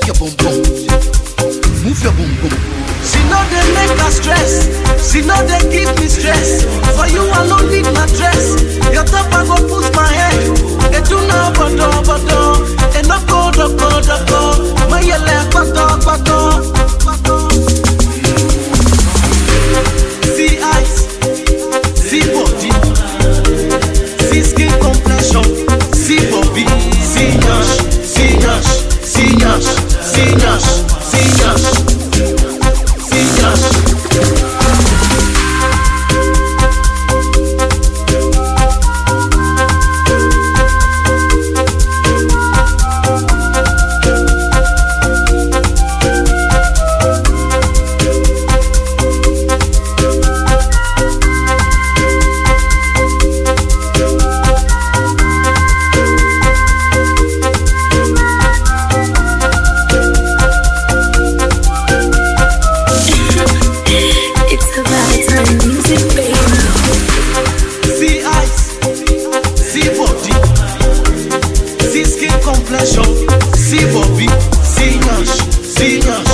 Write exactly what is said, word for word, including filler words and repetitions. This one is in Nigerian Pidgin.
your boom boom. Move your boom boom. She know they make her stress. She know they give me stress. For you I no need my dress. Your top I go put my head. E do na bodo bodo. E no go do go do go. My yele kwato kwato. See eyes, see body, see skin complexion, see bobby, see nyash, see nyash, see nyash, see nyash, see nyash, see nyash. See Bobby, see Nash, see Nash.